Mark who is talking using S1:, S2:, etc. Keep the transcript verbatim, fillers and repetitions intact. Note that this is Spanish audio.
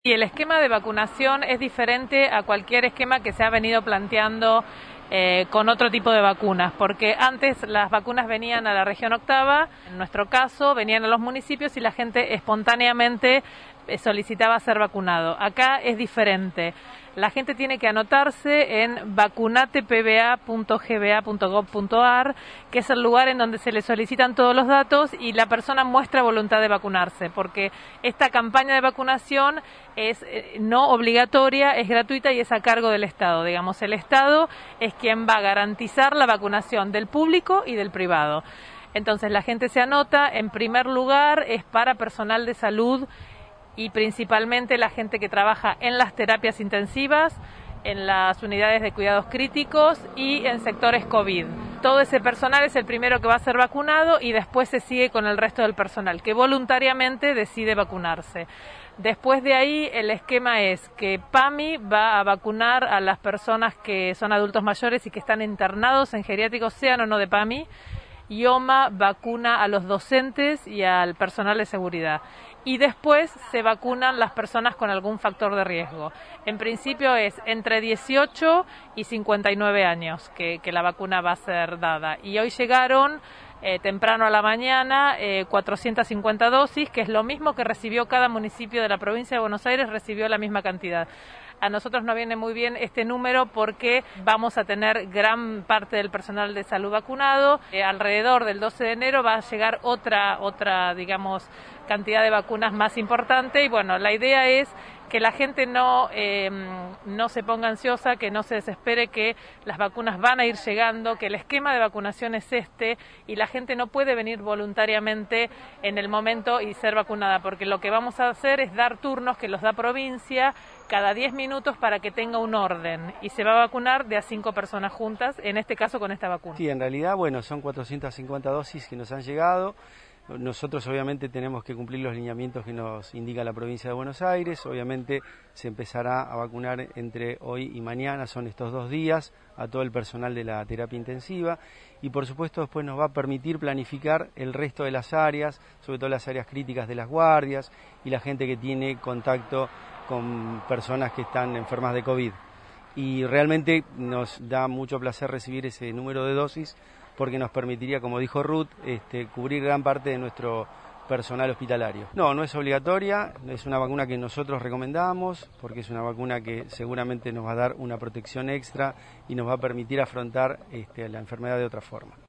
S1: Y el esquema de vacunación es diferente a cualquier esquema que se ha venido planteando eh, con otro tipo de vacunas, porque antes las vacunas venían a la región octava, en nuestro caso venían a los municipios y la gente espontáneamente eh, solicitaba ser vacunado. Acá es diferente. La gente tiene que anotarse en vacunate p b a punto g b a punto gov punto a r, que es el lugar en donde se le solicitan todos los datos y la persona muestra voluntad de vacunarse, porque esta campaña de vacunación es eh, no obligatoria, es gratuita y es a cargo del Estado. Digamos, el Estado es quien va a garantizar la vacunación del público y del privado. Entonces la gente se anota, en primer lugar es para personal de salud y principalmente la gente que trabaja en las terapias intensivas, en las unidades de cuidados críticos y en sectores COVID. Todo ese personal es el primero que va a ser vacunado y después se sigue con el resto del personal, que voluntariamente decide vacunarse. Después de ahí, el esquema es que PAMI va a vacunar a las personas que son adultos mayores y que están internados en geriátricos, sean o no de PAMI. Y OMA vacuna a los docentes y al personal de seguridad. Y después se vacunan las personas con algún factor de riesgo. En principio es entre dieciocho y cincuenta y nueve años que, que la vacuna va a ser dada. Y hoy llegaron eh, temprano a la mañana eh, cuatrocientas cincuenta dosis, que es lo mismo que recibió cada municipio de la provincia de Buenos Aires, recibió la misma cantidad. A nosotros nos viene muy bien este número porque vamos a tener gran parte del personal de salud vacunado. Eh, alrededor del doce de enero va a llegar otra, otra, digamos, cantidad de vacunas más importante y bueno, la idea es que la gente no, eh, no se ponga ansiosa, que no se desespere, que las vacunas van a ir llegando, que el esquema de vacunación es este y la gente no puede venir voluntariamente en el momento y ser vacunada, porque lo que vamos a hacer es dar turnos que los da provincia cada diez minutos para que tenga un orden y se va a vacunar de a cinco personas juntas, en este caso con esta vacuna.
S2: Sí, en realidad, bueno, son cuatrocientas cincuenta dosis que nos han llegado. Nosotros obviamente tenemos que cumplir los lineamientos que nos indica la provincia de Buenos Aires. Obviamente se empezará a vacunar entre hoy y mañana, son estos dos días, a todo el personal de la terapia intensiva y por supuesto después nos va a permitir planificar el resto de las áreas, sobre todo las áreas críticas de las guardias y la gente que tiene contacto con personas que están enfermas de COVID. Y realmente nos da mucho placer recibir ese número de dosis porque nos permitiría, como dijo Ruth, este, cubrir gran parte de nuestro personal hospitalario. No, no es obligatoria, es una vacuna que nosotros recomendamos porque es una vacuna que seguramente nos va a dar una protección extra y nos va a permitir afrontar este, la enfermedad de otra forma.